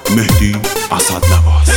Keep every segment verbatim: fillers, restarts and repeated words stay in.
مهدی اسدنواز.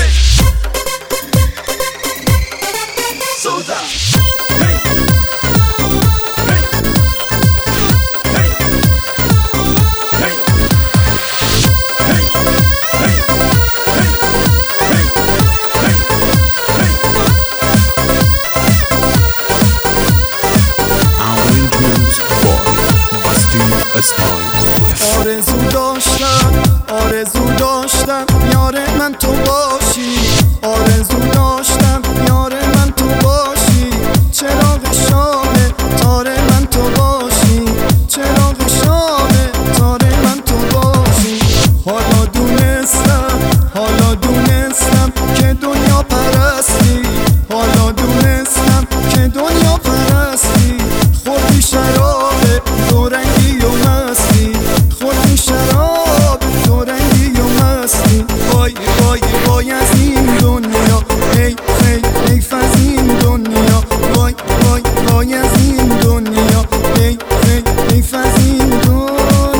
آرزو داشتم آرزو داشتم یار من تو باشی، آرزو داشتم یار من تو باشی، چراغ شام تار من تو باشی، چراغ شام تار من تو باشی. حالا دونستم حالا دونستم که دنیا پرستی، حالا دونستم که دنیا پرستی. خوردی شراب دو رنگی و مستی، خوردی شراب دو رنگی و مستی. وای وای وای از این دنیا، ای ای حیف از این دنیا. وای وای وای از این دنیا، ای ای حیف از این دنیا.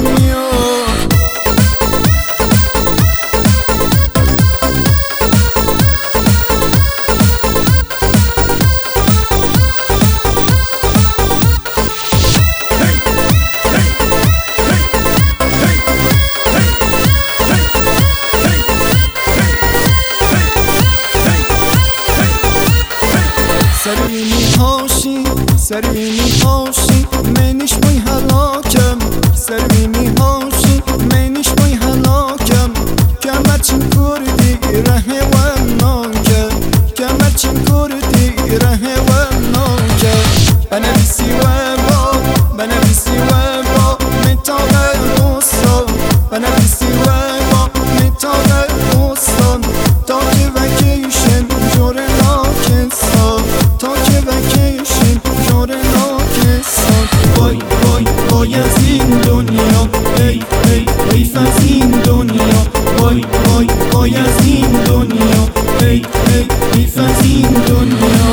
سرینی هاشی سرینی هاشی منیش بای هلاکم، سرینی هاشی منیش بای هلاکم. کمرچین کردی ره و ناکه، کمرچین کردی ره و ناکه. بنویسی و با بنویسی و با متاق بستان، بنویسی و با متاق بستان. تا که وکیشن جور ناکستان، تا که وکیشن جور ناکستان. وای وای وای از این دنیا، ای ای حیف از این دنیا. وای وای وای از این دنیا، ای ای حیف از این دنیا.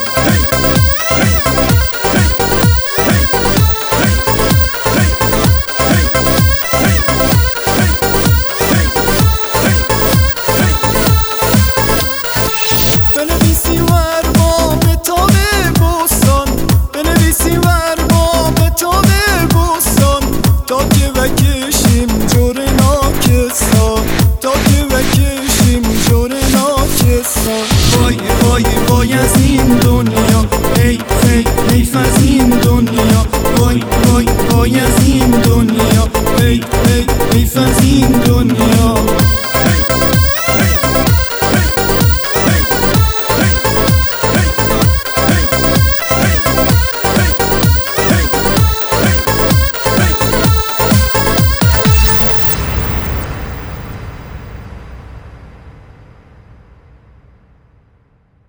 وای وای وای از این دنیا، ای ای حیف از این دنیا. وای وای وای از این دنیا، ای ای حیف از این دنیا.